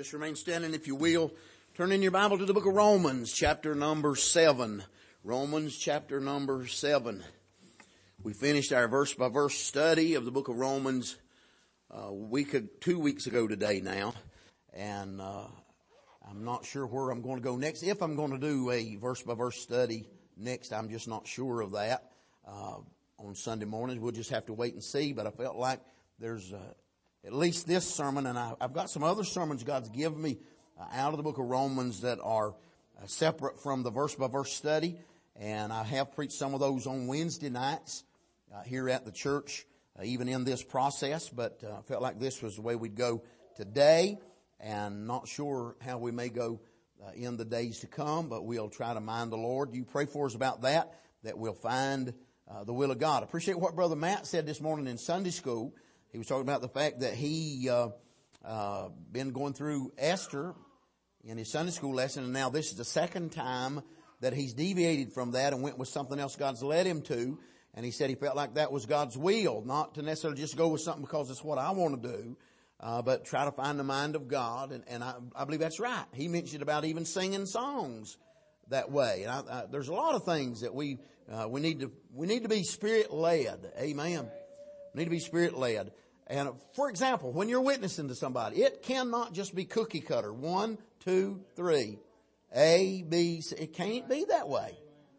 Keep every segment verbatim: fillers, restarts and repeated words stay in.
Just remain standing if you will. Turn in your Bible to the book of Romans, chapter number seven. Romans, chapter number seven. We finished our verse by verse study of the book of Romans uh, a week, two weeks ago today now. And uh, I'm not sure where I'm going to go next. If I'm going to do a verse by verse study next, I'm just not sure of that. Uh, on Sunday mornings, we'll just have to wait and see. But I felt like there's uh, at least this sermon, and I, I've got some other sermons God's given me uh, out of the book of Romans that are uh, separate from the verse by verse study. And I have preached some of those on Wednesday nights uh, here at the church, uh, even in this process. But uh, I felt like this was the way we'd go today, and not sure how we may go uh, in the days to come, but we'll try to mind the Lord. You pray for us about that, that we'll find uh, the will of God. I appreciate what Brother Matt said this morning in Sunday school. He was talking about the fact that he uh, uh been going through Esther in his Sunday school lesson, and now this is the second time that he's deviated from that and went with something else God's led him to. And he said he felt like that was God's will, not to necessarily just go with something because it's what I want to do, uh, but try to find the mind of God. And, and I, I believe that's right. He mentioned about even singing songs that way. And I, I, there's a lot of things that we uh, we need to we need to be Spirit led. Amen. We need to be Spirit led. And for example, when you're witnessing to somebody, it cannot just be cookie cutter. One, two, three. A, B, C. It can't be that way.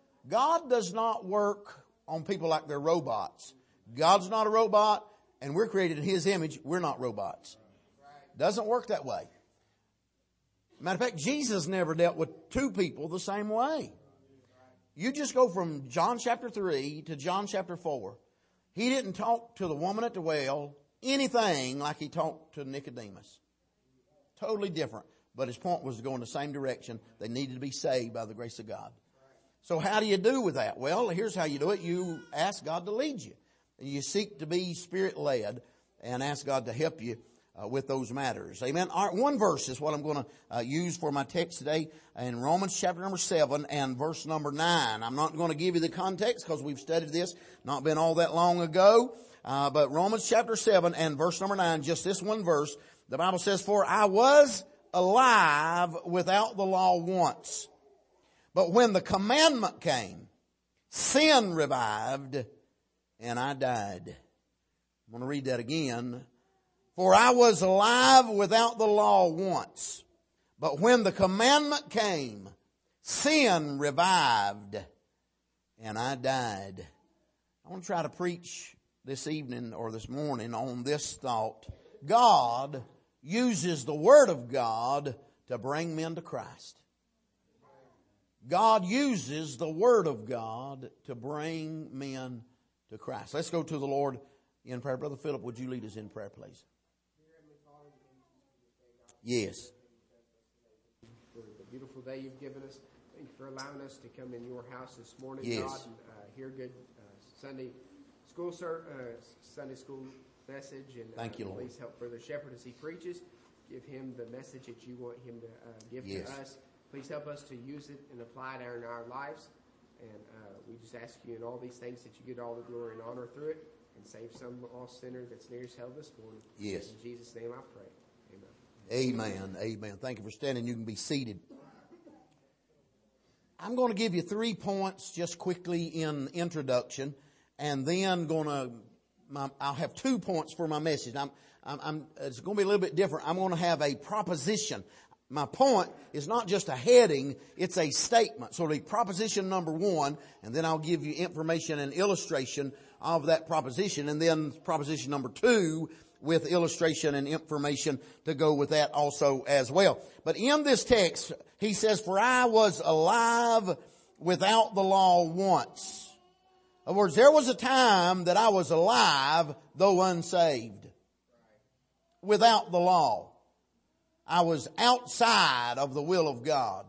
God does not work on people like they're robots. God's not a robot, and we're created in His image. We're not robots. Doesn't work that way. Matter of fact, Jesus never dealt with two people the same way. You just go from John chapter three to John chapter four. He didn't talk to the woman at the well anything like He talked to Nicodemus. Totally different. But his point was to go in the same direction. They needed to be saved by the grace of God. So how do you do with that? Well, here's how you do it. You ask God to lead you. You seek to be Spirit led and ask God to help you uh, with those matters. Amen. All right, one verse is what I'm going to uh, use for my text today in Romans chapter number seven and verse number nine. I'm not going to give you the context because we've studied this not been all that long ago. Uh, but Romans chapter seven and verse number nine, just this one verse, the Bible says, "For I was alive without the law once. But when the commandment came, sin revived and I died." I'm going to read that again. "For I was alive without the law once. But when the commandment came, sin revived and I died." I want to try to preach this evening or this morning on this thought. God uses the Word of God to bring men to Christ. God uses the Word of God to bring men to Christ. Let's go to the Lord in prayer. Brother Philip, would you lead us in prayer, please? Yes. For the beautiful day you've given us. Thank you for allowing us to come in your house this morning, yes. God, and uh, hear good uh, Sunday school, sir, uh, Sunday school message. And thank you, uh, Lord. Please help Brother Shepherd as he preaches. Give him the message that you want him to uh, give yes. to us. Please help us to use it and apply it in our lives. And uh, we just ask you in all these things that you get all the glory and honor through it, and save some lost sinner that's near his hell this morning. Yes. In Jesus' name I pray. Amen. Amen. Amen. Thank you for standing. You can be seated. I'm going to give you three points just quickly in introduction, and then going to, my, I'll have two points for my message. I'm, I'm, I'm, it's going to be a little bit different. I'm going to have a proposition. My point is not just a heading, it's a statement. So the proposition number one, and then I'll give you information and illustration of that proposition, and then proposition number two with illustration and information to go with that also as well. But in this text, he says, "For I was alive without the law once." In other words, there was a time that I was alive, though unsaved, without the law. I was outside of the will of God.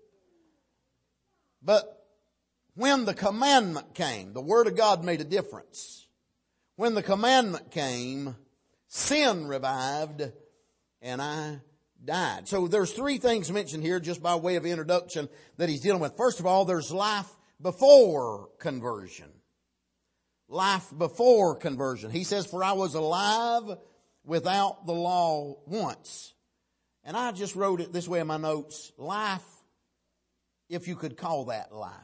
But when the commandment came, the Word of God made a difference. When the commandment came, sin revived and I died. So there's three things mentioned here just by way of introduction that he's dealing with. First of all, there's life before conversion. Life before conversion. He says, "For I was alive without the law once." And I just wrote it this way in my notes. Life, if you could call that life.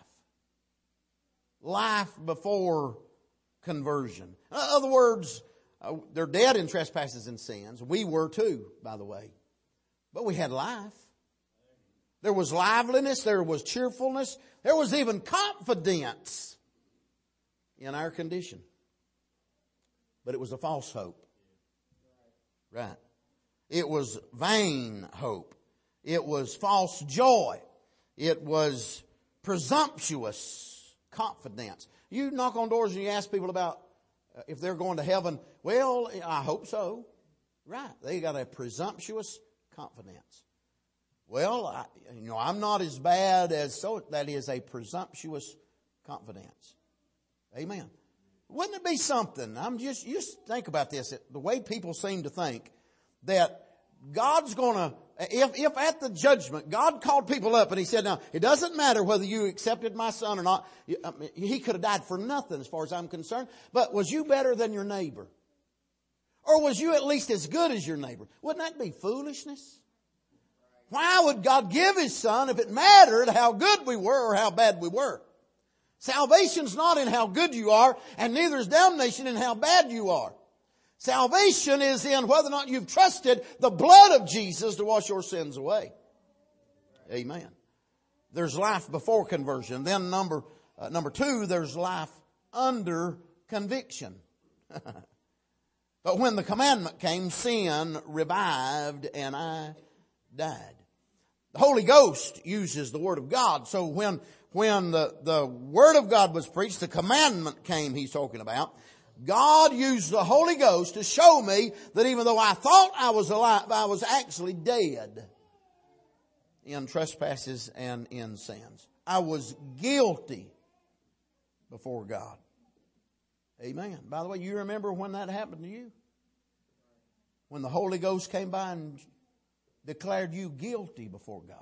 Life before conversion. In other words, uh, they're dead in trespasses and sins. We were too, by the way. But we had life. There was liveliness. There was cheerfulness. There was even confidence in our condition. But it was a false hope. Right. It was vain hope. It was false joy. It was presumptuous confidence. You knock on doors and you ask people about uh, if they're going to heaven. Well, I hope so. Right. They got a presumptuous confidence. Well, I, you know, I'm not as bad as so. That is a presumptuous confidence. Amen. Wouldn't it be something? I'm just, you just think about this. The way people seem to think that God's going to, if, if at the judgment, God called people up and He said, now, it doesn't matter whether you accepted my son or not. I mean, he could have died for nothing as far as I'm concerned. But was you better than your neighbor? Or was you at least as good as your neighbor? Wouldn't that be foolishness? Why would God give His son if it mattered how good we were or how bad we were? Salvation's not in how good you are, and neither is damnation in how bad you are. Salvation is in whether or not you've trusted the blood of Jesus to wash your sins away. Amen. There's life before conversion. Then number uh, number two, there's life under conviction. But when the commandment came, sin revived and I died. The Holy Ghost uses the Word of God. So when when the, the Word of God was preached, the commandment came He's talking about. God used the Holy Ghost to show me that even though I thought I was alive, I was actually dead in trespasses and in sins. I was guilty before God. Amen. By the way, you remember when that happened to you? When the Holy Ghost came by and declared you guilty before God.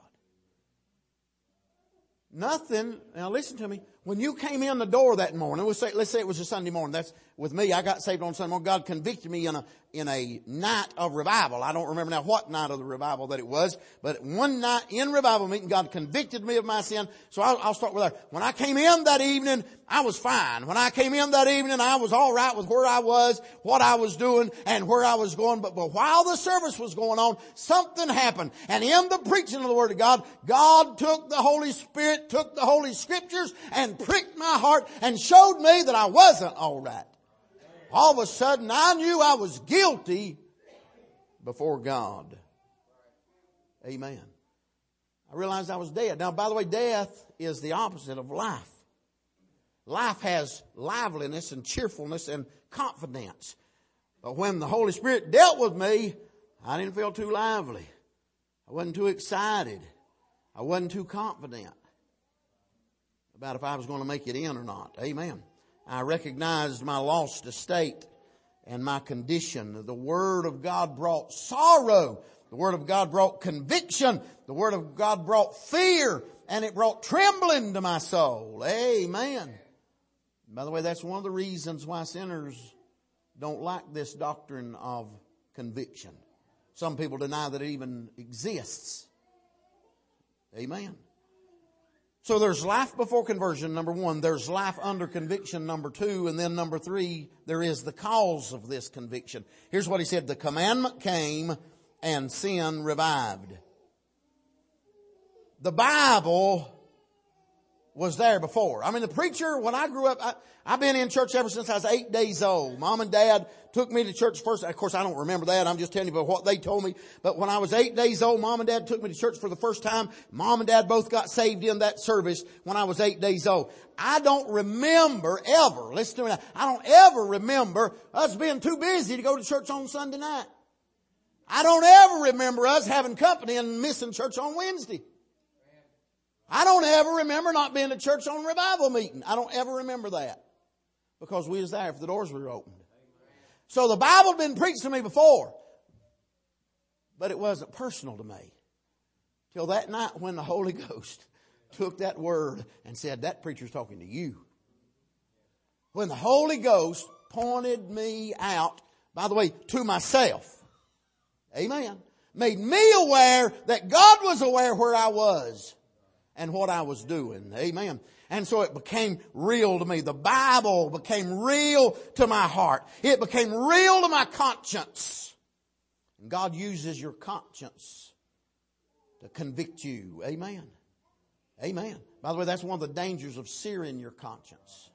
Nothing, now listen to me, when you came in the door that morning, let's say, let's say it was a Sunday morning, that's with me, I got saved on Sunday morning, God convicted me in a, in a night of revival. I don't remember now what night of the revival that it was, but one night in revival meeting, God convicted me of my sin. So I'll, I'll start with that. When I came in that evening, I was fine. When I came in that evening, I was all right with where I was, what I was doing, and where I was going. But, but while the service was going on, something happened. And in the preaching of the Word of God, God took the Holy Spirit, took the Holy Scriptures, and pricked my heart and showed me that I wasn't all right. All of a sudden, I knew I was guilty before God. Amen. I realized I was dead. Now, by the way, death is the opposite of life. Life has liveliness and cheerfulness and confidence. But when the Holy Spirit dealt with me, I didn't feel too lively. I wasn't too excited. I wasn't too confident about if I was going to make it in or not. Amen. I recognized my lost estate and my condition. The Word of God brought sorrow. The Word of God brought conviction. The Word of God brought fear. And it brought trembling to my soul. Amen. By the way, that's one of the reasons why sinners don't like this doctrine of conviction. Some people deny that it even exists. Amen. So there's life before conversion, number one. There's life under conviction, number two. And then number three, there is the cause of this conviction. Here's what he said. The commandment came and sin revived. The Bible was there before. I mean, the preacher, when I grew up, I, I've been in church ever since I was eight days old. Mom and Dad took me to church first. Of course, I don't remember that. I'm just telling you about what they told me. But when I was eight days old, Mom and Dad took me to church for the first time. Mom and Dad both got saved in that service when I was eight days old. I don't remember ever, listen to me now, I don't ever remember us being too busy to go to church on Sunday night. I don't ever remember us having company and missing church on Wednesday. I don't ever remember not being to church on revival meeting. I don't ever remember that. Because we was there if the doors were opened. So the Bible had been preached to me before. But it wasn't personal to me. Till that night when the Holy Ghost took that word and said, that preacher's talking to you. When the Holy Ghost pointed me out, by the way, to myself. Amen. made me aware that God was aware where I was and what I was doing. Amen. And so it became real to me. The Bible became real to my heart. It became real to my conscience. And God uses your conscience to convict you. Amen. Amen. By the way, that's one of the dangers of searing your conscience.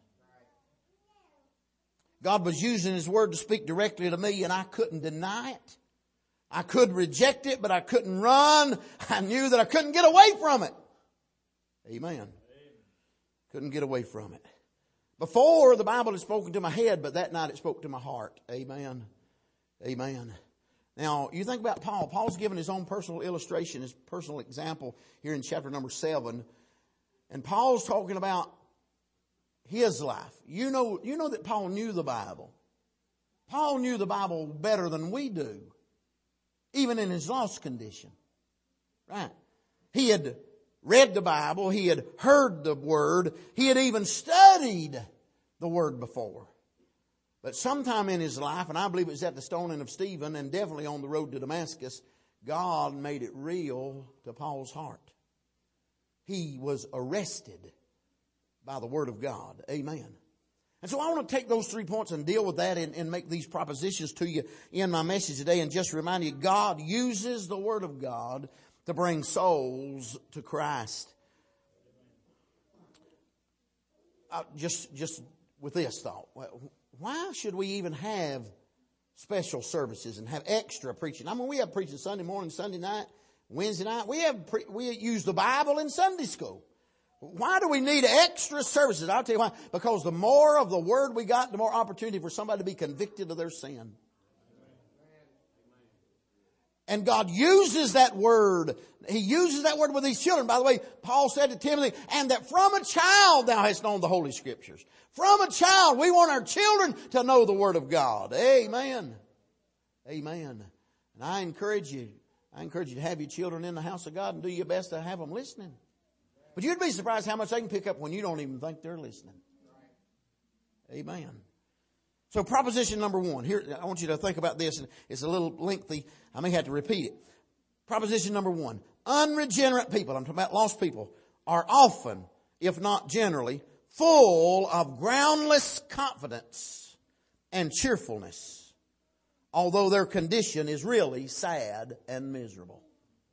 God was using His Word to speak directly to me, and I couldn't deny it. I could reject it, but I couldn't run. I knew that I couldn't get away from it. Amen. Couldn't get away from it. Before, the Bible had spoken to my head, but that night it spoke to my heart. Amen. Amen. Now, you think about Paul. Paul's given his own personal illustration, his personal example here in chapter number seven. And Paul's talking about his life. You know, you know that Paul knew the Bible. Paul knew the Bible better than we do, even in his lost condition. Right? He had read the Bible. He had heard the Word. He had even studied the Word before. But sometime in his life, and I believe it was at the stoning of Stephen and definitely on the road to Damascus, God made it real to Paul's heart. He was arrested by the Word of God. Amen. And so I want to take those three points and deal with that and, and make these propositions to you in my message today and just remind you, God uses the Word of God to bring souls to Christ. Uh, just, just with this thought, why should we even have special services and have extra preaching? I mean, we have preaching Sunday morning, Sunday night, Wednesday night. We have pre- we use the Bible in Sunday school. Why do we need extra services? I'll tell you why. Because the more of the Word we got, the more opportunity for somebody to be convicted of their sin. And God uses that Word. He uses that Word with these children. By the way, Paul said to Timothy, and that from a child thou hast known the Holy Scriptures. From a child, we want our children to know the Word of God. Amen. Amen. And I encourage you, I encourage you to have your children in the house of God and do your best to have them listening. But you'd be surprised how much they can pick up when you don't even think they're listening. Amen. So proposition number one. Here, I want you to think about this. It's a little lengthy. I may have to repeat it. Proposition number one. Unregenerate people, I'm talking about lost people, are often, if not generally, full of groundless confidence and cheerfulness, although their condition is really sad and miserable.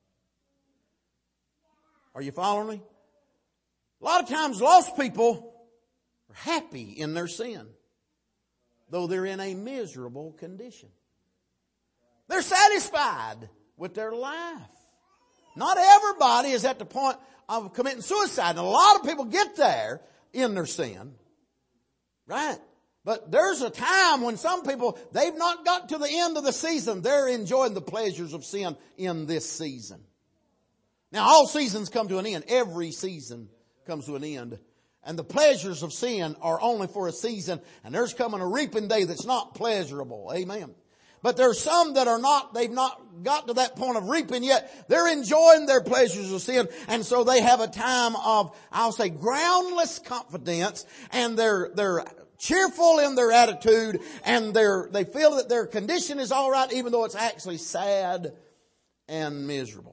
Are you following me? A lot of times lost people are happy in their sin, though they're in a miserable condition. They're satisfied with their life. Not everybody is at the point of committing suicide. And a lot of people get there in their sin. Right? But there's a time when some people, they've not got to the end of the season. They're enjoying the pleasures of sin in this season. Now, all seasons come to an end. Every season comes to an end. And the pleasures of sin are only for a season. And there's coming a reaping day that's not pleasurable. Amen. But there's some that are not, they've not got to that point of reaping yet. They're enjoying their pleasures of sin. And so they have a time of, I'll say, groundless confidence. And they're, they're cheerful in their attitude. And they're, they feel that their condition is all right, even though it's actually sad and miserable.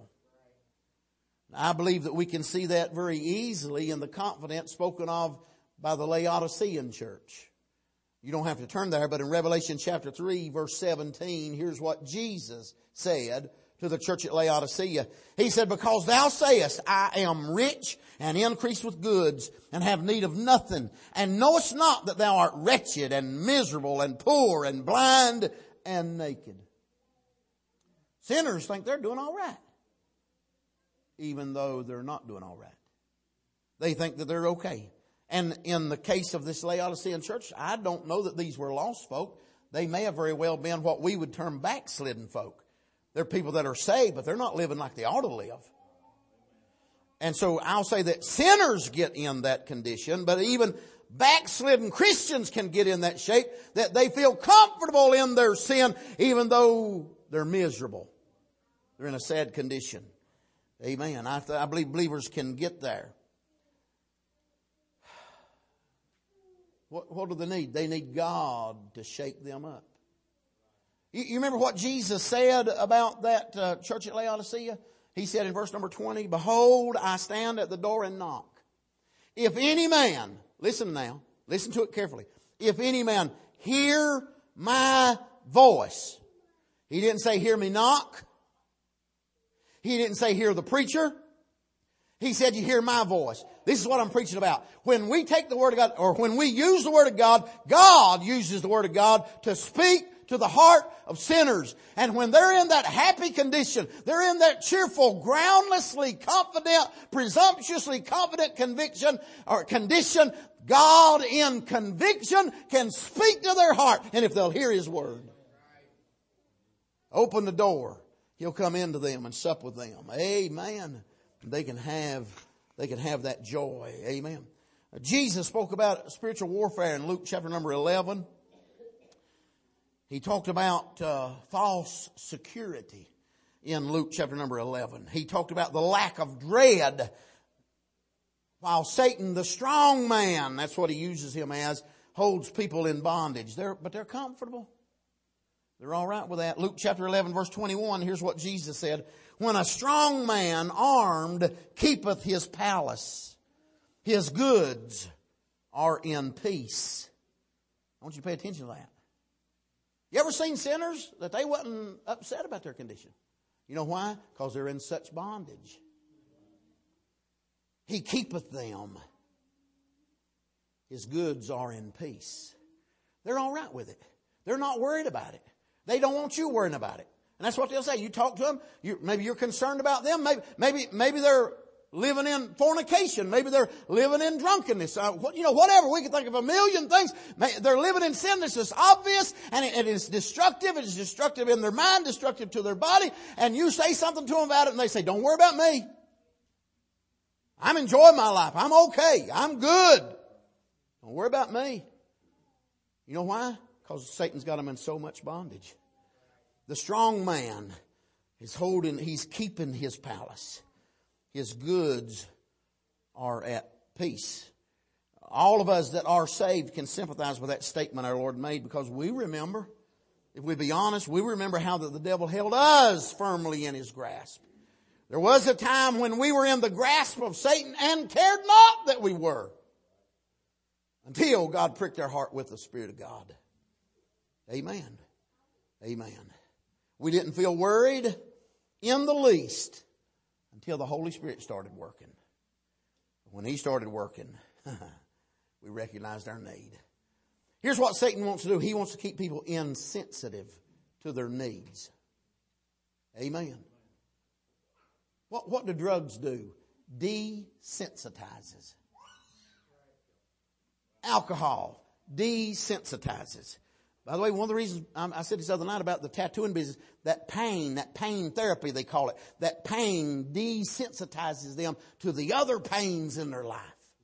I believe that we can see that very easily in the confidence spoken of by the Laodicean church. You don't have to turn there, but in Revelation chapter three, verse seventeen, here's what Jesus said to the church at Laodicea. He said, because thou sayest, I am rich and increase with goods and have need of nothing, and knowest not that thou art wretched and miserable and poor and blind and naked. Sinners think they're doing all right, even though they're not doing all right. They think that they're okay. And in the case of this Laodicean church, I don't know that these were lost folk. They may have very well been what we would term backslidden folk. They're people that are saved, but they're not living like they ought to live. And so I'll say that sinners get in that condition, but even backslidden Christians can get in that shape that they feel comfortable in their sin, even though they're miserable. They're in a sad condition. Amen. I, th- I believe believers can get there. What, what do they need? They need God to shake them up. You, you remember what Jesus said about that uh, church at Laodicea? He said in verse number twenty, behold, I stand at the door and knock. If any man, listen now, listen to it carefully. If any man hear my voice. He didn't say hear me knock. He didn't say hear the preacher. He said you hear my voice. This is what I'm preaching about. When we take the Word of God, or when we use the Word of God, God uses the Word of God to speak to the heart of sinners. And when they're in that happy condition, they're in that cheerful, groundlessly confident, presumptuously confident conviction or condition, God in conviction can speak to their heart. And if they'll hear His Word, open the door, He'll come into them and sup with them. Amen. They can have, they can have that joy. Amen. Jesus spoke about spiritual warfare in Luke chapter number eleven. He talked about uh, false security in Luke chapter number eleven. He talked about the lack of dread, while Satan, the strong man, that's what he uses him as, holds people in bondage. They're, but they're comfortable. They're all right with that. Luke chapter eleven verse twenty-one, here's what Jesus said. When a strong man armed keepeth his palace, his goods are in peace. I want you to pay attention to that. You ever seen sinners that they wasn't upset about their condition? You know why? Because they're in such bondage. He keepeth them. His goods are in peace. They're all right with it. They're not worried about it. They don't want you worrying about it. And that's what they'll say. You talk to them, you, maybe you're concerned about them. Maybe, maybe, maybe they're living in fornication. Maybe they're living in drunkenness. Uh, what, you know, whatever. We can think of a million things. They're living in sin that's just obvious, and it, it is destructive. It is destructive in their mind, destructive to their body. And you say something to them about it, and they say, don't worry about me. I'm enjoying my life. I'm okay. I'm good. Don't worry about me. You know why? Because Satan's got them in so much bondage. The strong man is holding, he's keeping his palace. His goods are at peace. All of us that are saved can sympathize with that statement our Lord made, because we remember, if we be honest, we remember how that the devil held us firmly in his grasp. There was a time when we were in the grasp of Satan and cared not that we were, until God pricked our heart with the Spirit of God. Amen. Amen. We didn't feel worried in the least until the Holy Spirit started working. When He started working, we recognized our need. Here's what Satan wants to do. He wants to keep people insensitive to their needs. Amen. What, what do drugs do? Desensitizes. Alcohol desensitizes. By the way, one of the reasons um, I said this other night about the tattooing business, that pain, that pain therapy they call it, that pain desensitizes them to the other pains in their life.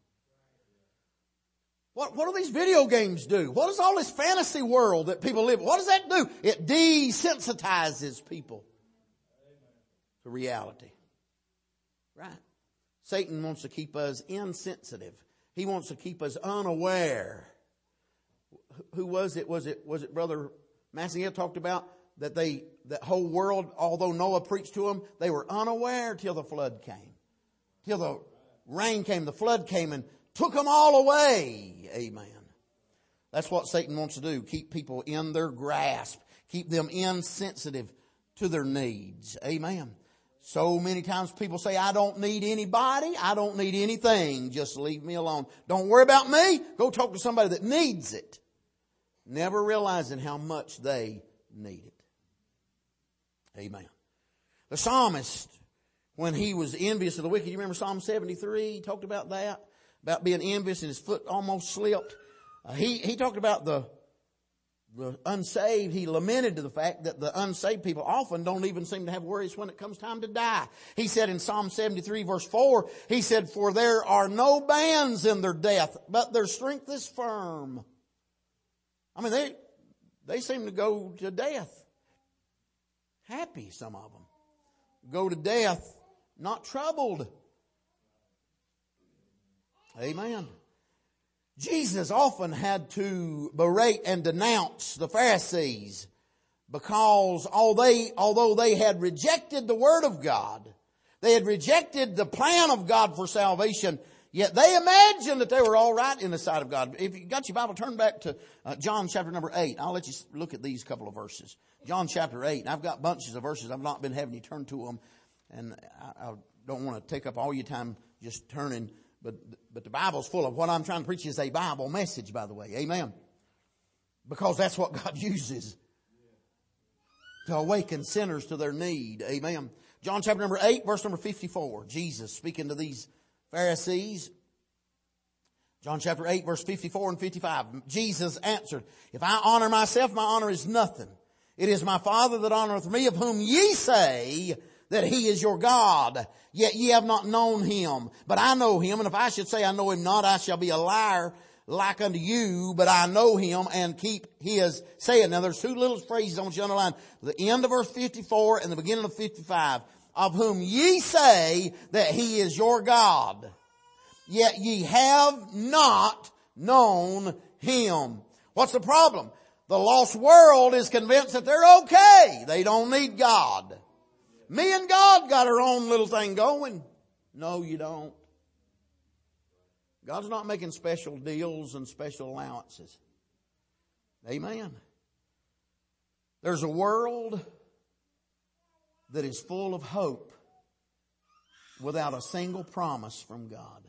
What, what do these video games do? What does all this fantasy world that people live in, what does that do? It desensitizes people to reality. Right? Satan wants to keep us insensitive. He wants to keep us unaware. Who was it? Was it, was it Brother Massey talked about that they, that whole world, although Noah preached to them, they were unaware till the flood came. Till the rain came, the flood came and took them all away. Amen. That's what Satan wants to do. Keep people in their grasp. Keep them insensitive to their needs. Amen. So many times people say, I don't need anybody. I don't need anything. Just leave me alone. Don't worry about me. Go talk to somebody that needs it. Never realizing how much they need it. Amen. The psalmist, when he was envious of the wicked, you remember Psalm seventy-three? He talked about that, about being envious and his foot almost slipped. Uh, he, he talked about the, the unsaved. He lamented to the fact that the unsaved people often don't even seem to have worries when it comes time to die. He said in Psalm seventy-three verse four, he said, for there are no bands in their death, but their strength is firm. I mean, they, they seem to go to death happy, some of them. Go to death not troubled. Amen. Jesus often had to berate and denounce the Pharisees Because although they, although they had rejected the Word of God, they had rejected the plan of God for salvation, yet they imagined that they were all right in the sight of God. If you got your Bible, turn back to uh, John chapter number eight. I'll let you look at these couple of verses. John chapter eight. And I've got bunches of verses. I've not been having you turn to them. And I, I don't want to take up all your time just turning. But, but the Bible's full of what I'm trying to preach is a Bible message, by the way. Amen. Because that's what God uses to awaken sinners to their need. Amen. John chapter number eight, verse number fifty-four. Jesus speaking to these Pharisees. John chapter eight, verse fifty-four and fifty-five. Jesus answered, if I honor myself, my honor is nothing. It is my Father that honoreth me, of whom ye say that he is your God. Yet ye have not known him. But I know him, and if I should say I know him not, I shall be a liar like unto you. But I know him and keep his saying. Now there's two little phrases I want you to underline. The end of verse fifty-four and the beginning of fifty-five. Of whom ye say that he is your God. Yet ye have not known him. What's the problem? The lost world is convinced that they're okay. They don't need God. Me and God got our own little thing going. No, you don't. God's not making special deals and special allowances. Amen. There's a world that is full of hope without a single promise from God.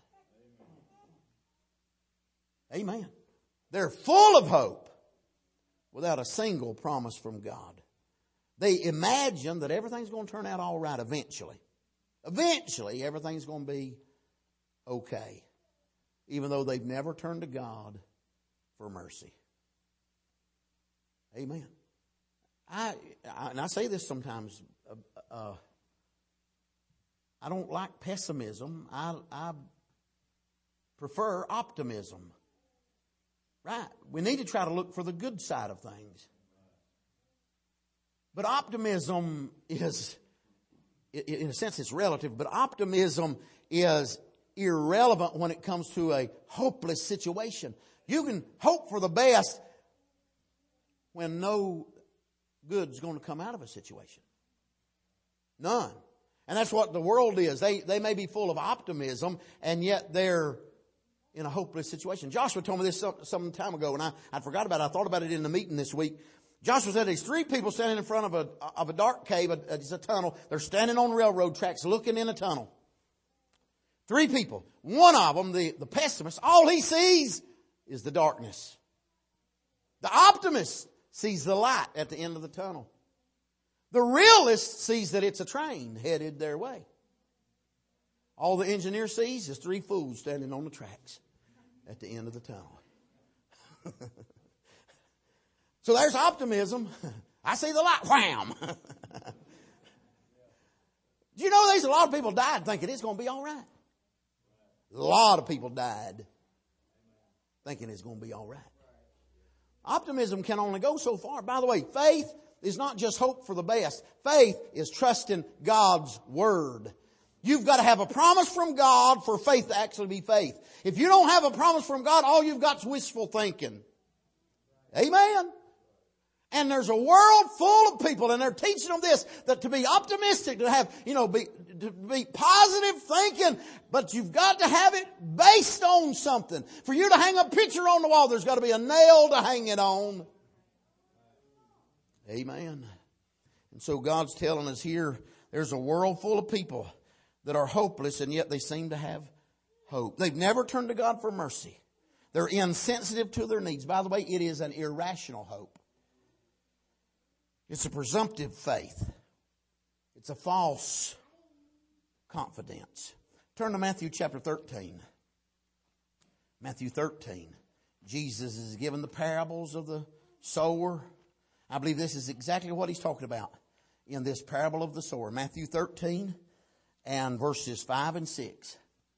Amen. They're full of hope without a single promise from God. They imagine that everything's going to turn out all right eventually. Eventually, everything's going to be okay. Even though they've never turned to God for mercy. Amen. I, I and I say this sometimes. Uh, uh, I don't like pessimism. I, I prefer optimism. Right? We need to try to look for the good side of things. But optimism is, in a sense, it's relative, but optimism is irrelevant when it comes to a hopeless situation. You can hope for the best when no good's going to come out of a situation. None. And that's what the world is. They, they may be full of optimism, and yet they're in a hopeless situation. Joshua told me this some, some time ago, and I, I forgot about it. I thought about it in the meeting this week. Joshua said there's three people standing in front of a, of a dark cave. It's a tunnel. They're standing on railroad tracks looking in a tunnel. Three people. One of them, the, the pessimist, all he sees is the darkness. The optimist sees the light at the end of the tunnel. The realist sees that it's a train headed their way. All the engineer sees is three fools standing on the tracks at the end of the tunnel. So there's optimism. I see the light. Wham! Do you know there's a lot of people died thinking it's going to be all right? A lot of people died thinking it's going to be all right. Optimism can only go so far. By the way, faith is not just hope for the best. Faith is trusting God's Word. You've got to have a promise from God for faith to actually be faith. If you don't have a promise from God, all you've got is wishful thinking. Amen. And there's a world full of people, and they're teaching them this, that to be optimistic, to have, you know, be, to be positive thinking, but you've got to have it based on something. For you to hang a picture on the wall, there's got to be a nail to hang it on. Amen. And so God's telling us here, there's a world full of people that are hopeless, and yet they seem to have hope. They've never turned to God for mercy. They're insensitive to their needs. By the way, it is an irrational hope. It's a presumptive faith. It's a false confidence. Turn to Matthew chapter thirteen. Matthew thirteen. Jesus is given the parables of the sower. I believe this is exactly what he's talking about in this parable of the sower. Matthew thirteen and verses five and six.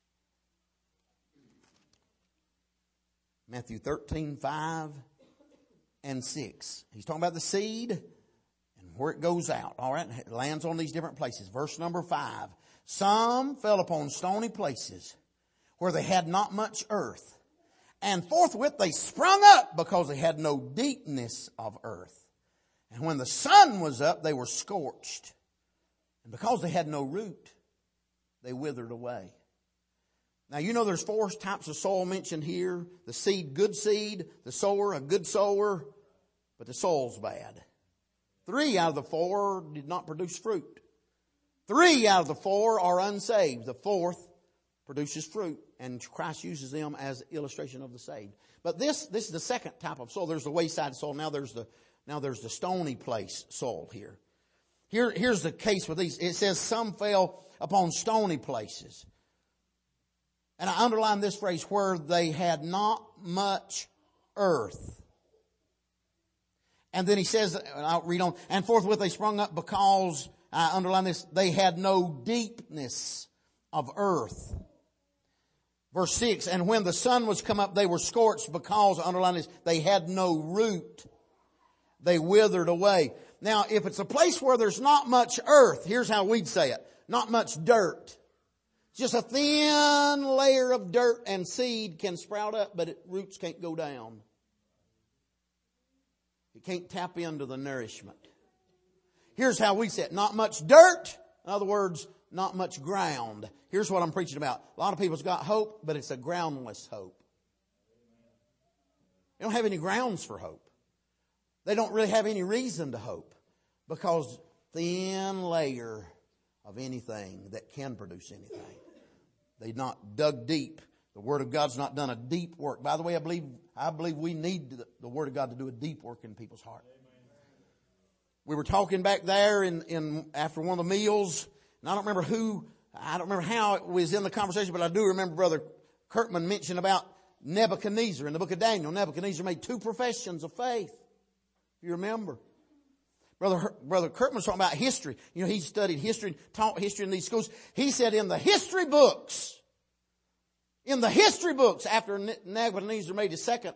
Matthew thirteen, five and six. He's talking about the seed and where it goes out. All right. It lands on these different places. Verse number five. Some fell upon stony places where they had not much earth. And forthwith they sprung up because they had no deepness of earth. And when the sun was up, they were scorched. And because they had no root, they withered away. Now, you know there's four types of soil mentioned here. The seed, good seed. The sower, a good sower. But the soil's bad. Three out of the four did not produce fruit. Three out of the four are unsaved. The fourth produces fruit. And Christ uses them as illustration of the saved. But this, this is the second type of soil. There's the wayside soil. Now there's the, now there's the stony place soil here. Here, here's the case with these. It says some fell upon stony places. And I underline this phrase, where they had not much earth. And then he says, and I'll read on, and forthwith they sprung up because, I underline this, they had no deepness of earth. Verse six, and when the sun was come up, they were scorched because, underline this, they had no root. They withered away. Now, if it's a place where there's not much earth, here's how we'd say it. Not much dirt. Just a thin layer of dirt and seed can sprout up, but it, roots can't go down. It can't tap into the nourishment. Here's how we say it. Not much dirt. In other words, not much ground. Here's what I'm preaching about. A lot of people's got hope, but it's a groundless hope. They don't have any grounds for hope. They don't really have any reason to hope. Because thin layer of anything that can produce anything. They've not dug deep. The Word of God's not done a deep work. By the way, I believe I believe we need the, the Word of God to do a deep work in people's heart. We were talking back there in, in after one of the meals, and I don't remember who, I don't remember how it was in the conversation, but I do remember Brother Kirkman mentioned about Nebuchadnezzar in the book of Daniel. Nebuchadnezzar made two professions of faith. If you remember. Brother, Brother Kirkman was talking about history. You know, he studied history, taught history in these schools. He said in the history books, in the history books, after Nebuchadnezzar made his second,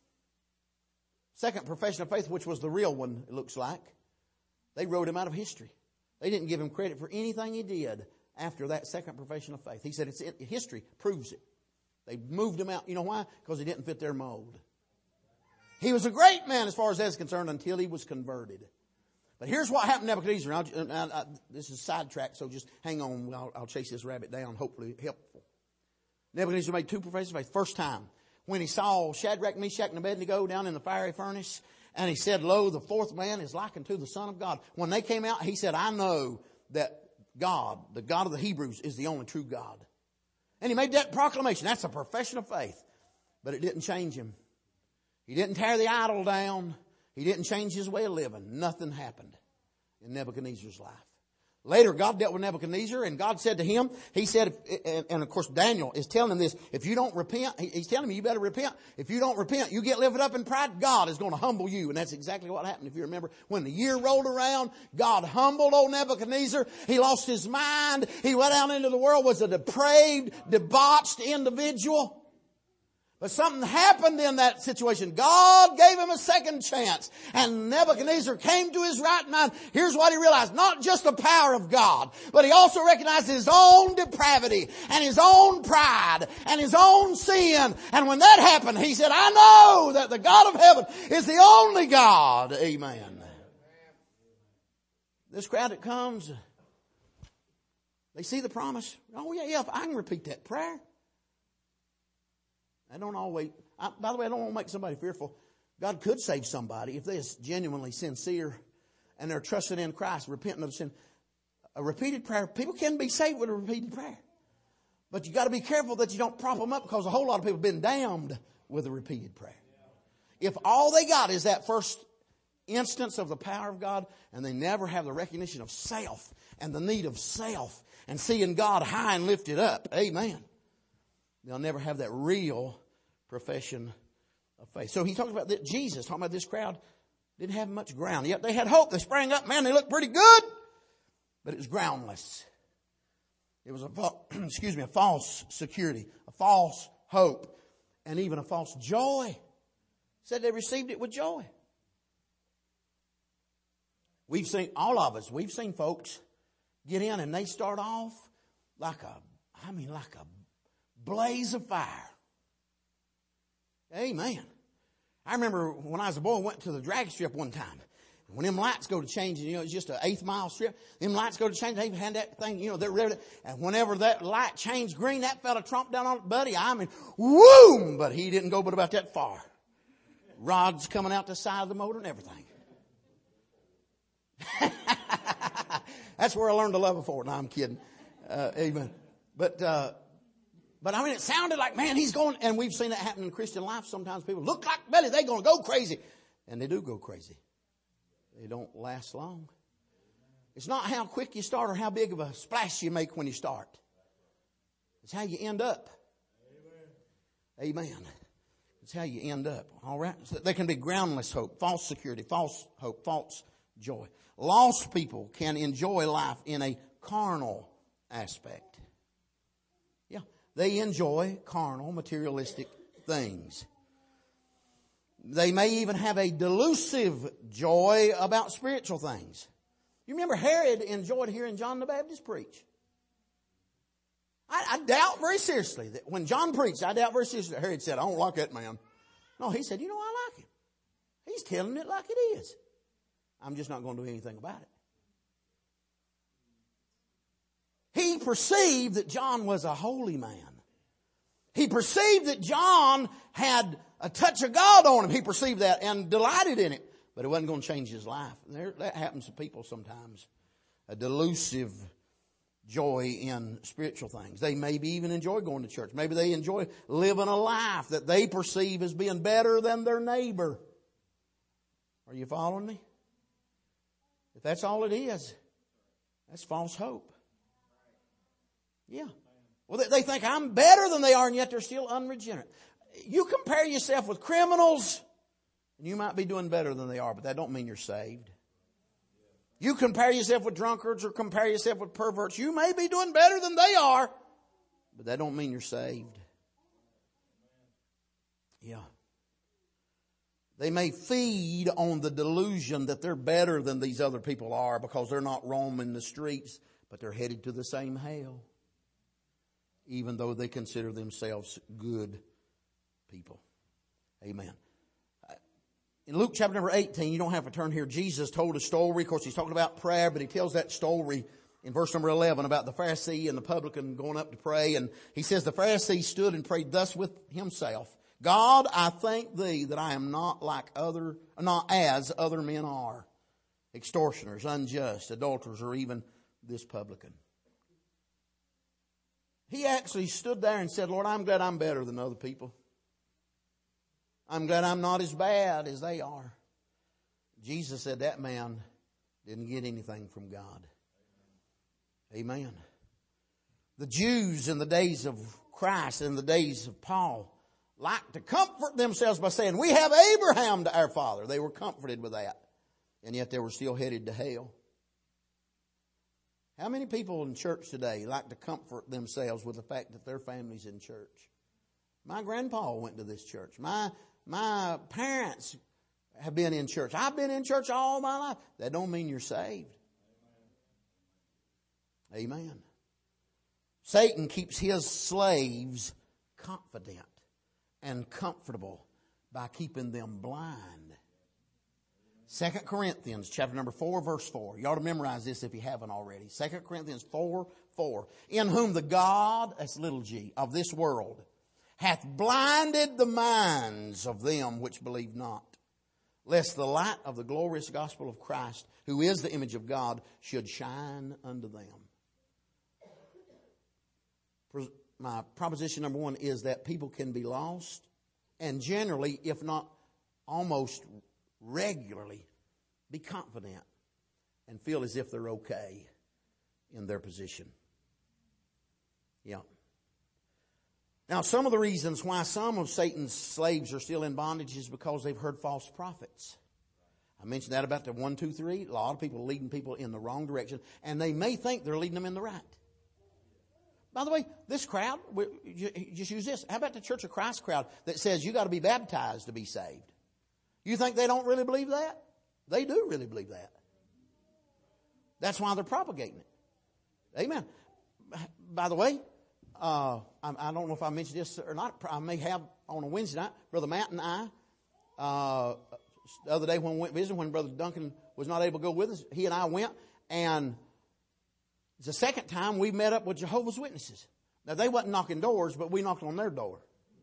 second profession of faith, which was the real one, it looks like, they wrote him out of history. They didn't give him credit for anything he did after that second profession of faith. He said it's in, history proves it. They moved him out. You know why? Because he didn't fit their mold. He was a great man as far as that's concerned until he was converted. But here's what happened to Nebuchadnezzar. I'll, I, I, this is sidetracked, so just hang on. I'll, I'll chase this rabbit down, hopefully helpful. Nebuchadnezzar made two professions of faith. First time, when he saw Shadrach, Meshach, and Abednego down in the fiery furnace, and he said, lo, the fourth man is like unto the Son of God. When they came out, he said, I know that God, the God of the Hebrews, is the only true God. And he made that proclamation. That's a profession of faith. But it didn't change him. He didn't tear the idol down. He didn't change his way of living. Nothing happened in Nebuchadnezzar's life. Later, God dealt with Nebuchadnezzar, and God said to him, he said, and of course Daniel is telling him this, if you don't repent, he's telling me you better repent. If you don't repent, you get lifted up in pride, God is going to humble you. And that's exactly what happened. If you remember, when the year rolled around, God humbled old Nebuchadnezzar. He lost his mind. He went out into the world, was a depraved, debauched individual. But something happened in that situation. God gave him a second chance. And Nebuchadnezzar came to his right mind. Here's what he realized. Not just the power of God, but he also recognized his own depravity and his own pride and his own sin. And when that happened, he said, I know that the God of heaven is the only God. Amen. This crowd that comes, they see the promise. Oh yeah, yeah, I can repeat that prayer. I don't always, I, by the way, I don't want to make somebody fearful. God could save somebody if they're genuinely sincere and they're trusting in Christ, repenting of sin. A repeated prayer, people can be saved with a repeated prayer. But you got to be careful that you don't prop them up, because a whole lot of people have been damned with a repeated prayer. If all they got is that first instance of the power of God, and they never have the recognition of self and the need of self and seeing God high and lifted up, amen, they'll never have that real profession of faith. So he talks about that Jesus, talking about this crowd, didn't have much ground. Yet they had hope. They sprang up. Man, they looked pretty good. But it was groundless. It was a, excuse me, a false security, a false hope, and even a false joy. Said they received it with joy. We've seen, all of us, we've seen folks get in and they start off like a, I mean like a blaze of fire. Amen. I remember when I was a boy, I went to the drag strip one time. When them lights go to change, you know, it's just an eighth mile strip. Them lights go to change. They had that thing, you know, they're ready. And whenever that light changed green, that fella tromped down on it, buddy. I mean, whoom! But he didn't go but about that far. Rods coming out the side of the motor and everything. That's where I learned to love it for. No, I'm kidding. Uh, amen. But, uh, but I mean, it sounded like, man, he's going, and we've seen that happen in Christian life. Sometimes people look like Billy, they're going to go crazy. And they do go crazy. They don't last long. It's not how quick you start or how big of a splash you make when you start. It's how you end up. Amen. Amen. It's how you end up. All right. So there can be groundless hope, false security, false hope, false joy. Lost people can enjoy life in a carnal aspect. Yeah. They enjoy carnal, materialistic things. They may even have a delusive joy about spiritual things. You remember Herod enjoyed hearing John the Baptist preach. I, I doubt very seriously that when John preached, I doubt very seriously that Herod said, I don't like that man. No, he said, you know, I like him. He's telling it like it is. I'm just not going to do anything about it. He perceived that John was a holy man. He perceived that John had a touch of God on him. He perceived that and delighted in it. But it wasn't going to change his life. There, that happens to people sometimes. A delusive joy in spiritual things. They maybe even enjoy going to church. Maybe they enjoy living a life that they perceive as being better than their neighbor. Are you following me? If that's all it is, that's false hope. Yeah. Well, they think I'm better than they are, and yet they're still unregenerate. You compare yourself with criminals, and you might be doing better than they are, but that don't mean you're saved. You compare yourself with drunkards or compare yourself with perverts, you may be doing better than they are, but that don't mean you're saved. Yeah. They may feed on the delusion that they're better than these other people are because they're not roaming the streets, but they're headed to the same hell, even though they consider themselves good people. Amen. In Luke chapter number eighteen, you don't have to turn here. Jesus told a story. Of course, he's talking about prayer, but he tells that story in verse number eleven about the Pharisee and the publican going up to pray. And he says, the Pharisee stood and prayed thus with himself. God, I thank thee that I am not like other, not as other men are. Extortioners, unjust, adulterers, or even this publican. He actually stood there and said, Lord, I'm glad I'm better than other people. I'm glad I'm not as bad as they are. Jesus said that man didn't get anything from God. Amen. The Jews in the days of Christ, in the days of Paul, liked to comfort themselves by saying, we have Abraham to our father. They were comforted with that. And yet they were still headed to hell. How many people in church today like to comfort themselves with the fact that their family's in church? My grandpa went to this church. My My parents have been in church. I've been in church all my life. That don't mean you're saved. Amen. Amen. Satan keeps his slaves confident and comfortable by keeping them blind. Second Corinthians chapter number four, verse four. You ought to memorize this if you haven't already. Second Corinthians four, four. In whom the God, that's little g, of this world hath blinded the minds of them which believe not, lest the light of the glorious gospel of Christ, who is the image of God, should shine unto them. My proposition number one is that people can be lost, and generally, if not almost regularly, be confident and feel as if they're okay in their position. Yeah. Now, some of the reasons why some of Satan's slaves are still in bondage is because they've heard false prophets. I mentioned that about the one, two, three. A lot of people leading people in the wrong direction, and they may think they're leading them in the right. By the way, this crowd, just use this. How about the Church of Christ crowd that says you got to be baptized to be saved? You think they don't really believe that? They do really believe that. That's why they're propagating it. Amen. By the way, uh, I, I don't know if I mentioned this or not. I may have on a Wednesday night. Brother Matt and I, uh, the other day when we went visiting, when Brother Duncan was not able to go with us. He and I went, and it's the second time we met up with Jehovah's Witnesses. Now, they wasn't knocking doors, but we knocked on their door.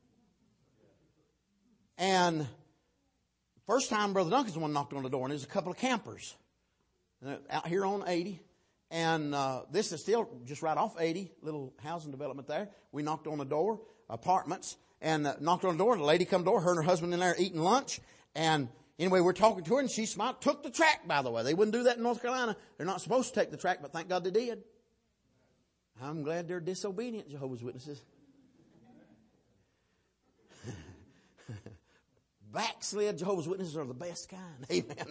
And first time Brother Duncan's the one knocked on the door, and there's a couple of campers out here on eighty. And uh, this is still just right off eighty, little housing development there. We knocked on the door, apartments, and uh, knocked on the door. The lady come to the door, her and her husband in there eating lunch. And anyway, we're talking to her, and she smiled, took the tract, by the way. They wouldn't do that in North Carolina. They're not supposed to take the tract, but thank God they did. I'm glad they're disobedient, Jehovah's Witnesses. Backslid Jehovah's Witnesses are the best kind. Amen.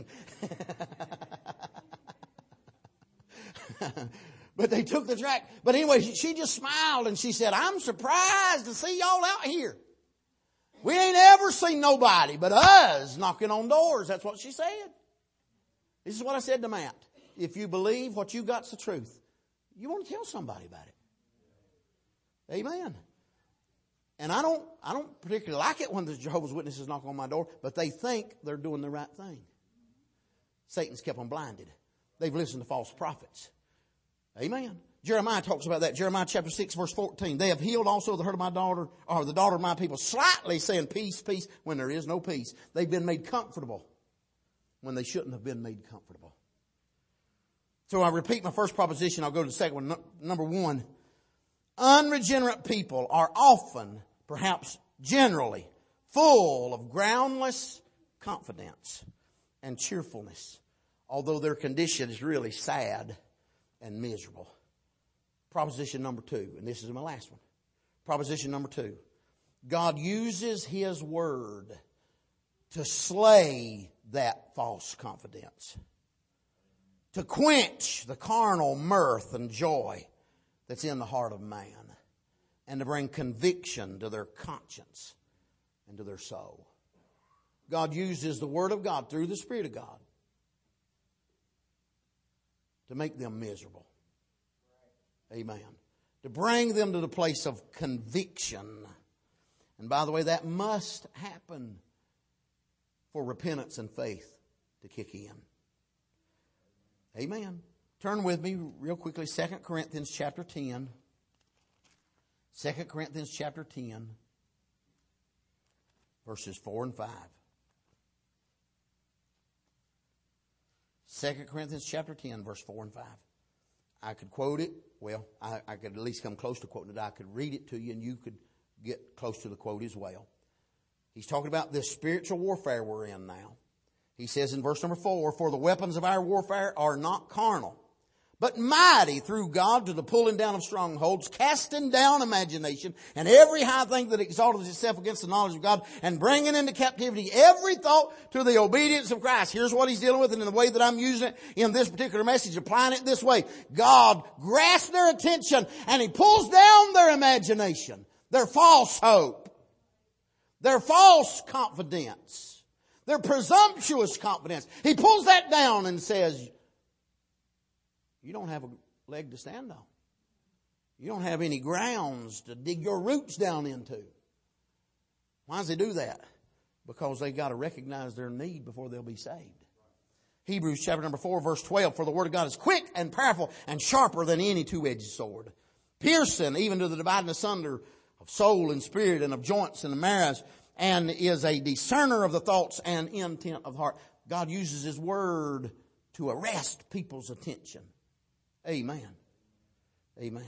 But they took the tract. But anyway, she just smiled and she said, I'm surprised to see y'all out here. We ain't ever seen nobody but us knocking on doors. That's what she said. This is what I said to Matt. If you believe what you got's the truth, you want to tell somebody about it. Amen. And I don't, I don't particularly like it when the Jehovah's Witnesses knock on my door, but they think they're doing the right thing. Satan's kept them blinded. They've listened to false prophets. Amen. Jeremiah talks about that. Jeremiah chapter six verse fourteen. They have healed also the hurt of my daughter, or the daughter of my people, slightly saying peace, peace, when there is no peace. They've been made comfortable when they shouldn't have been made comfortable. So I repeat my first proposition. I'll go to the second one. No, number one. Unregenerate people are often, perhaps generally, full of groundless confidence and cheerfulness, although their condition is really sad and miserable. Proposition number two, and this is my last one. Proposition number two. God uses His Word to slay that false confidence, to quench the carnal mirth and joy that's in the heart of man, and to bring conviction to their conscience and to their soul. God uses the Word of God through the Spirit of God to make them miserable. Amen. To bring them to the place of conviction. And by the way, that must happen for repentance and faith to kick in. Amen. Turn with me real quickly, Second Corinthians chapter ten. Second Corinthians chapter ten, verses four and five. Second Corinthians chapter ten, verse four and five. I could quote it. Well, I, I could at least come close to quoting it. I could read it to you and you could get close to the quote as well. He's talking about this spiritual warfare we're in now. He says in verse number four, for the weapons of our warfare are not carnal, but mighty through God to the pulling down of strongholds, casting down imagination and every high thing that exalteth itself against the knowledge of God, and bringing into captivity every thought to the obedience of Christ. Here's what he's dealing with, and in the way that I'm using it in this particular message, applying it this way. God grasps their attention and He pulls down their imagination, their false hope, their false confidence, their presumptuous confidence. He pulls that down and says, you don't have a leg to stand on. You don't have any grounds to dig your roots down into. Why does He do that? Because they got to recognize their need before they'll be saved. Hebrews chapter number four, verse twelve, for the Word of God is quick and powerful and sharper than any two-edged sword, piercing even to the dividing asunder of soul and spirit and of joints and the marrows, and is a discerner of the thoughts and intent of the heart. God uses His Word to arrest people's attention. Amen. Amen.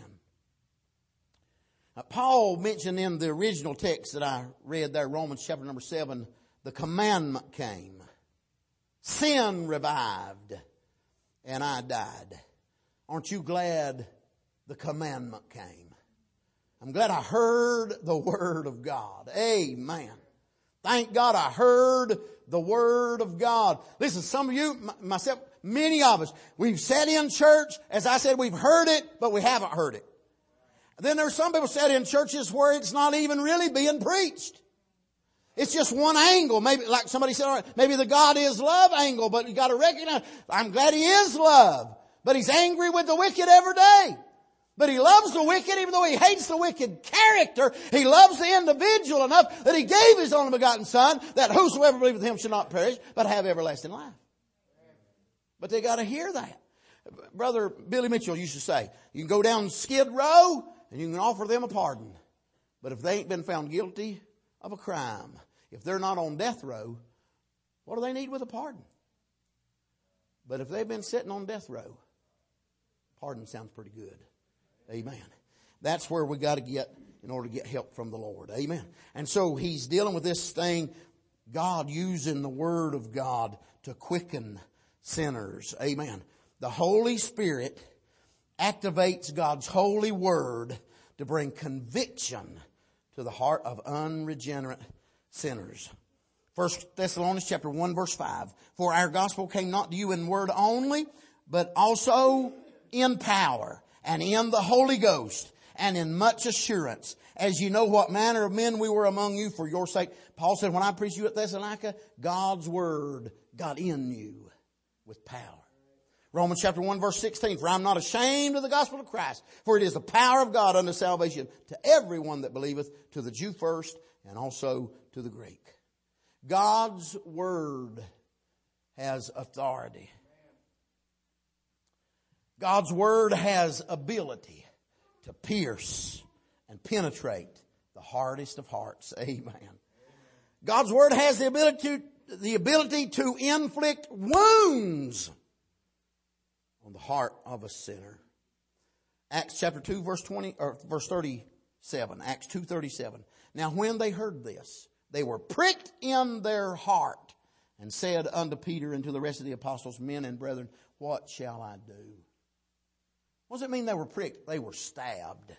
Now, Paul mentioned in the original text that I read there, Romans chapter number seven, the commandment came. Sin revived, and I died. Aren't you glad the commandment came? I'm glad I heard the Word of God. Amen. Thank God I heard the Word of God. Listen, some of you, myself, many of us, we've sat in church, as I said, we've heard it, but we haven't heard it. Then there's some people sat in churches where it's not even really being preached. It's just one angle. Maybe, like somebody said, all right, maybe the God is love angle, but you got to recognize, I'm glad He is love, but He's angry with the wicked every day. But He loves the wicked, even though He hates the wicked character. He loves the individual enough that He gave His only begotten Son, that whosoever believeth Him should not perish, but have everlasting life. But they got to hear that. Brother Billy Mitchell used to say, you can go down Skid Row and you can offer them a pardon. But if they ain't been found guilty of a crime, if they're not on death row, what do they need with a pardon? But if they've been sitting on death row, pardon sounds pretty good. Amen. That's where we got to get in order to get help from the Lord. Amen. And so he's dealing with this thing, God using the Word of God to quicken sinners. Amen. The Holy Spirit activates God's holy Word to bring conviction to the heart of unregenerate sinners. First Thessalonians chapter one verse five. For our gospel came not to you in word only, but also in power and in the Holy Ghost and in much assurance, as you know what manner of men we were among you for your sake. Paul said, when I preached you at Thessalonica, God's word got in you with power. Romans chapter one verse sixteen, for I am not ashamed of the gospel of Christ, for it is the power of God unto salvation to everyone that believeth, to the Jew first and also to the Greek. God's word has authority. God's word has ability to pierce and penetrate the hardest of hearts. Amen. God's word has the ability to, the ability to inflict wounds on the heart of a sinner. Acts chapter two verse twenty or verse thirty-seven. Acts two thirty-seven. Now when they heard this, they were pricked in their heart and said unto Peter and to the rest of the apostles, men and brethren, what shall I do? What does it mean they were pricked? They were stabbed.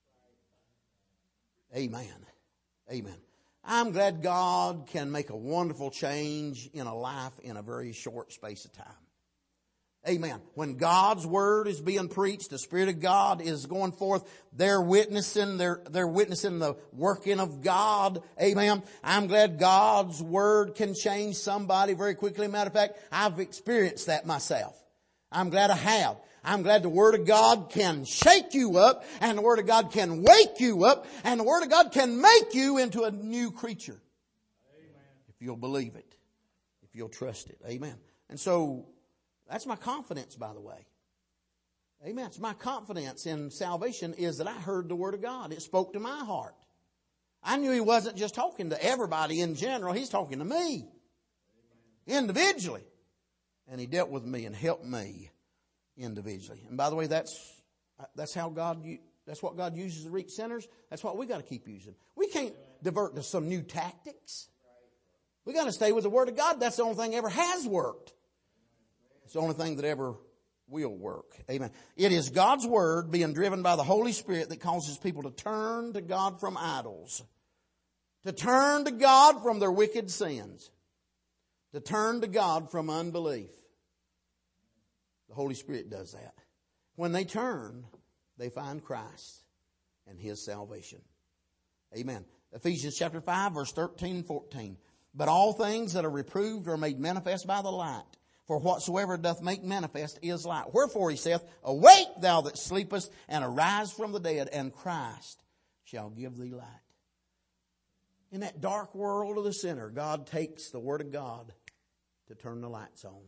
Amen. Amen. I'm glad God can make a wonderful change in a life in a very short space of time. Amen. When God's word is being preached, the Spirit of God is going forth. They're witnessing, they're, they're witnessing the working of God. Amen. I'm glad God's word can change somebody very quickly. Matter of fact, I've experienced that myself. I'm glad I have. I'm glad the Word of God can shake you up, and the Word of God can wake you up, and the Word of God can make you into a new creature. Amen. If you'll believe it. If you'll trust it. Amen. And so, that's my confidence, by the way. Amen. It's my confidence in salvation is that I heard the Word of God. It spoke to my heart. I knew He wasn't just talking to everybody in general. He's talking to me. Individually. And He dealt with me and helped me individually. And by the way, that's that's how God, that's what God uses to reach sinners. That's what we got to keep using. We can't divert to some new tactics. We got to stay with the Word of God. That's the only thing that ever has worked. It's the only thing that ever will work. Amen. It is God's Word being driven by the Holy Spirit that causes people to turn to God from idols. To turn to God from their wicked sins. To turn to God from unbelief. The Holy Spirit does that. When they turn, they find Christ and His salvation. Amen. Ephesians chapter five verse thirteen and fourteen. But all things that are reproved are made manifest by the light. For whatsoever doth make manifest is light. Wherefore he saith, awake thou that sleepest, and arise from the dead, and Christ shall give thee light. In that dark world of the sinner, God takes the Word of God to turn the lights on.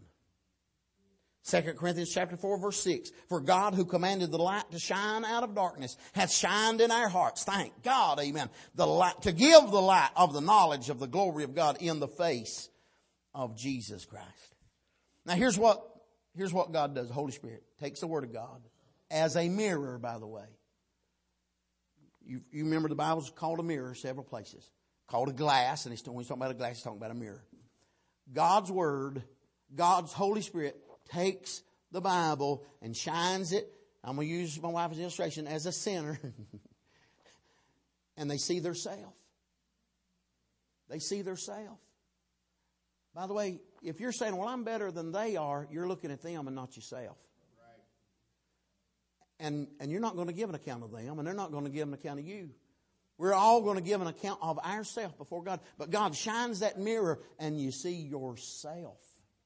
Second Corinthians chapter four verse six. For God who commanded the light to shine out of darkness hath shined in our hearts. Thank God, amen. The light, to give the light of the knowledge of the glory of God in the face of Jesus Christ. Now here's what, here's what God does. The Holy Spirit takes the Word of God as a mirror, by the way. You, you remember the Bible's called a mirror several places. Called a glass, and he's, when he's talking about a glass, he's talking about a mirror. God's Word, God's Holy Spirit takes the Bible and shines it. I'm going to use my wife's illustration as a sinner. And they see their self. They see their self. By the way, if you're saying, well, I'm better than they are, you're looking at them and not yourself. Right. And, and you're not going to give an account of them, and they're not going to give an account of you. We're all going to give an account of ourselves before God. But God shines that mirror and you see yourself.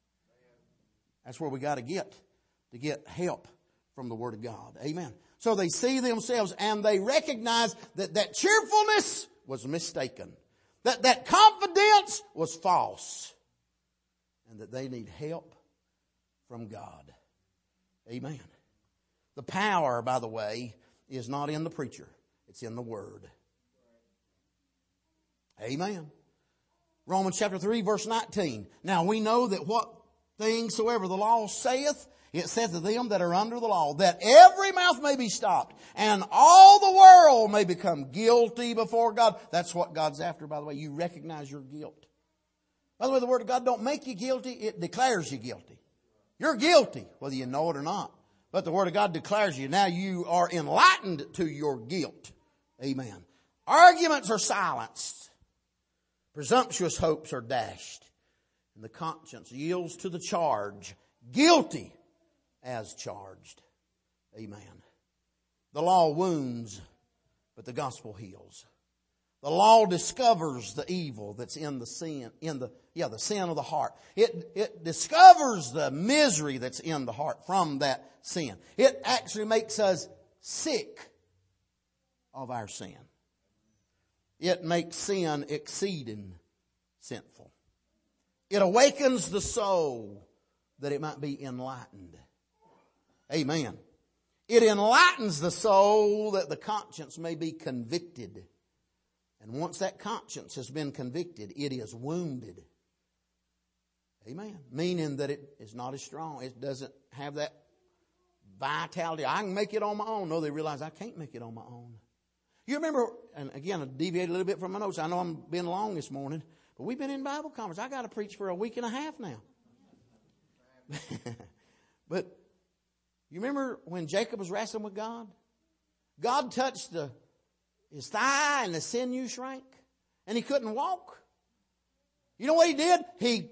That's where we got to get, to get help from the Word of God. Amen. So they see themselves and they recognize that that cheerfulness was mistaken. That that confidence was false. And that they need help from God. Amen. The power, by the way, is not in the preacher. It's in the Word. Amen. Romans chapter three, verse nineteen. Now we know that what things soever the law saith, it saith to them that are under the law, that every mouth may be stopped, and all the world may become guilty before God. That's what God's after, by the way. You recognize your guilt. By the way, the Word of God don't make you guilty, it declares you guilty. You're guilty, whether you know it or not. But the Word of God declares you. Now you are enlightened to your guilt. Amen. Arguments are silenced. Presumptuous hopes are dashed. And the conscience yields to the charge, guilty as charged. Amen. The law wounds, but the gospel heals. The law discovers the evil that's in the sin, in the, yeah, the sin of the heart. It, it discovers the misery that's in the heart from that sin. It actually makes us sick of our sin. It makes sin exceeding sinful. It awakens the soul that it might be enlightened. Amen. It enlightens the soul that the conscience may be convicted. And once that conscience has been convicted, it is wounded. Amen. Meaning that it is not as strong. It doesn't have that vitality. I can make it on my own. No, they realize I can't make it on my own. You remember, and again, I deviated a little bit from my notes. I know I'm being long this morning, but we've been in Bible conference. I got to preach for a week and a half now. But you remember when Jacob was wrestling with God? God touched the, his thigh and the sinew shrank, and he couldn't walk. You know what he did? He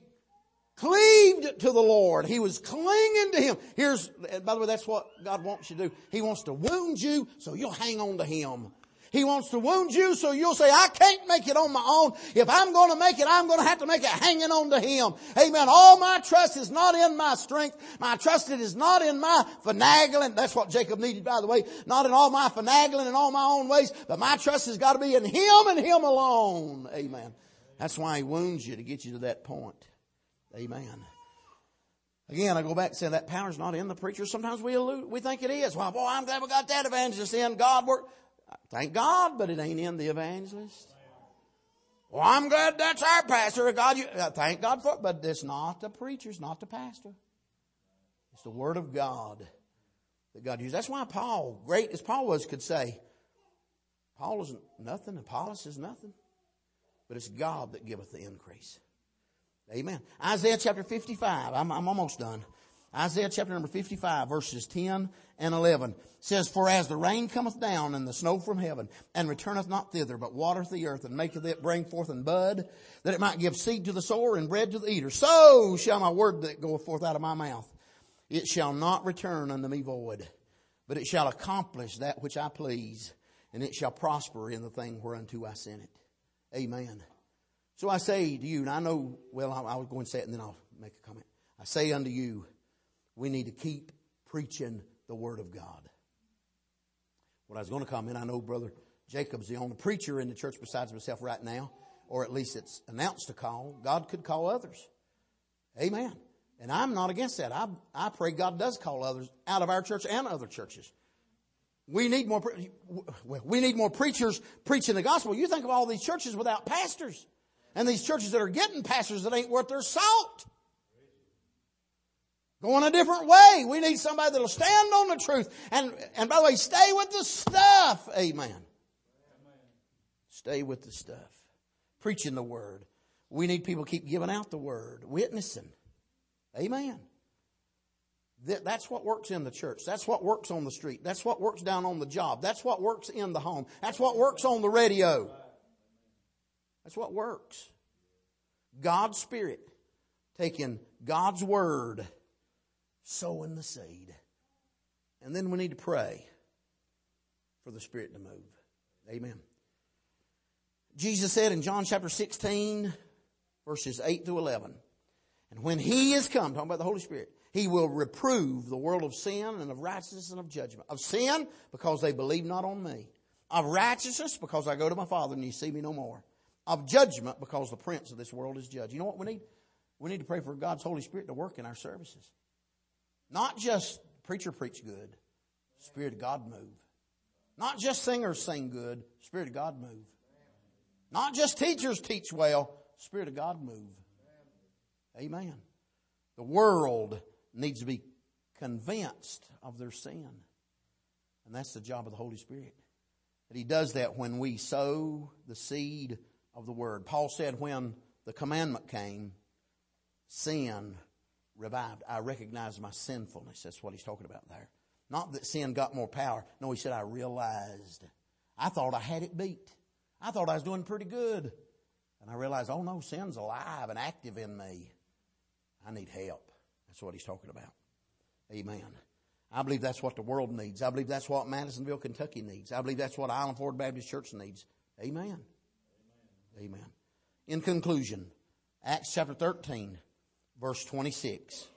cleaved to the Lord. He was clinging to Him. Here's, by the way, that's what God wants you to do. He wants to wound you so you'll hang on to Him. He wants to wound you so you'll say, I can't make it on my own. If I'm going to make it, I'm going to have to make it hanging on to Him. Amen. All my trust is not in my strength. My trust is not in my finagling. That's what Jacob needed, by the way. Not in all my finagling and all my own ways. But my trust has got to be in Him and Him alone. Amen. That's why He wounds you, to get you to that point. Amen. Again, I go back and say that power's not in the preacher. Sometimes we allude, we think it is. Well, boy, I'm glad we got that evangelist in. God worked. Thank God, but it ain't in the evangelist. Well, I'm glad that's our pastor. God, you, uh, thank God for it, but it's not the preacher, it's not the pastor. It's the Word of God that God used. That's why Paul, great as Paul was, could say, Paul is nothing, Apollos is nothing, but it's God that giveth the increase. Amen. Isaiah chapter fifty-five. I'm, I'm almost done. Isaiah chapter number fifty-five, verses ten and eleven says, For as the rain cometh down and the snow from heaven, and returneth not thither, but watereth the earth, and maketh it bring forth and bud, that it might give seed to the sower and bread to the eater, so shall my word that goeth forth out of my mouth. It shall not return unto me void, but it shall accomplish that which I please, and it shall prosper in the thing whereunto I sent it. Amen. So I say to you, and I know, well, I, I was going to say it and then I'll make a comment. I say unto you, we need to keep preaching the Word of God. What I was going to comment, I know Brother Jacob's the only preacher in the church besides myself right now, or at least it's announced to call. God could call others. Amen. And I'm not against that. I, I pray God does call others out of our church and other churches. We need more, we need more preachers preaching the gospel. You think of all these churches without pastors, and these churches that are getting pastors that ain't worth their salt. Going a different way. We need somebody that'll stand on the truth. And, and by the way, stay with the stuff. Amen. Amen. Stay with the stuff. Preaching the Word. We need people to keep giving out the Word. Witnessing. Amen. That's what works in the church. That's what works on the street. That's what works down on the job. That's what works in the home. That's what works on the radio. That's what works. God's Spirit taking God's Word, sowing the seed. And then we need to pray for the Spirit to move. Amen. Jesus said in John chapter sixteen, verses eight through eleven, and when He is come, talking about the Holy Spirit, He will reprove the world of sin and of righteousness and of judgment. Of sin, because they believe not on me. Of righteousness, because I go to my Father and you see me no more. Of judgment, because the prince of this world is judged. You know what we need? We need to pray for God's Holy Spirit to work in our services. Not just preacher preach good, Spirit of God move. Not just singers sing good, Spirit of God move. Not just teachers teach well, Spirit of God move. Amen. The world needs to be convinced of their sin. And that's the job of the Holy Spirit. And He does that when we sow the seed of the Word. Paul said when the commandment came, sin revived. I recognized my sinfulness. That's what he's talking about there. Not that sin got more power. No, he said I realized. I thought I had it beat. I thought I was doing pretty good. And I realized, oh no, sin's alive and active in me. I need help. That's what he's talking about. Amen. I believe that's what the world needs. I believe that's what Madisonville, Kentucky needs. I believe that's what Island Ford Baptist Church needs. Amen. Amen. Amen. In conclusion, Acts chapter thirteen, verse twenty-six.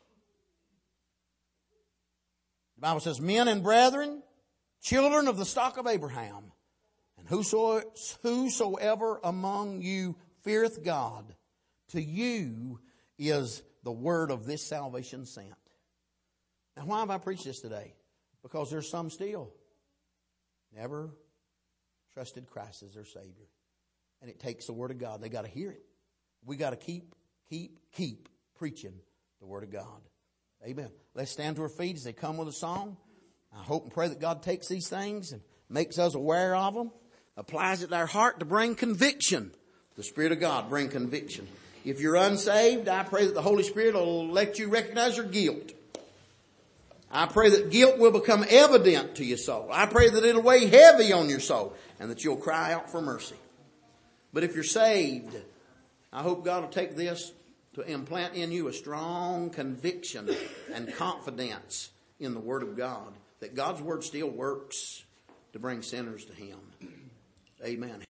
The Bible says, men and brethren, children of the stock of Abraham, and whoso, whosoever among you feareth God, to you is the word of this salvation sent. Now, why have I preached this today? Because there's some still never trusted Christ as their Savior. And it takes the Word of God. They got to hear it. We got to keep, keep, keep preaching the Word of God. Amen. Let's stand to our feet as they come with a song. I hope and pray that God takes these things and makes us aware of them, applies it to our heart to bring conviction. The Spirit of God bring conviction. If you're unsaved, I pray that the Holy Spirit will let you recognize your guilt. I pray that guilt will become evident to your soul. I pray that it'll weigh heavy on your soul and that you'll cry out for mercy. But if you're saved, I hope God will take this to implant in you a strong conviction and confidence in the Word of God, that God's Word still works to bring sinners to Him. Amen.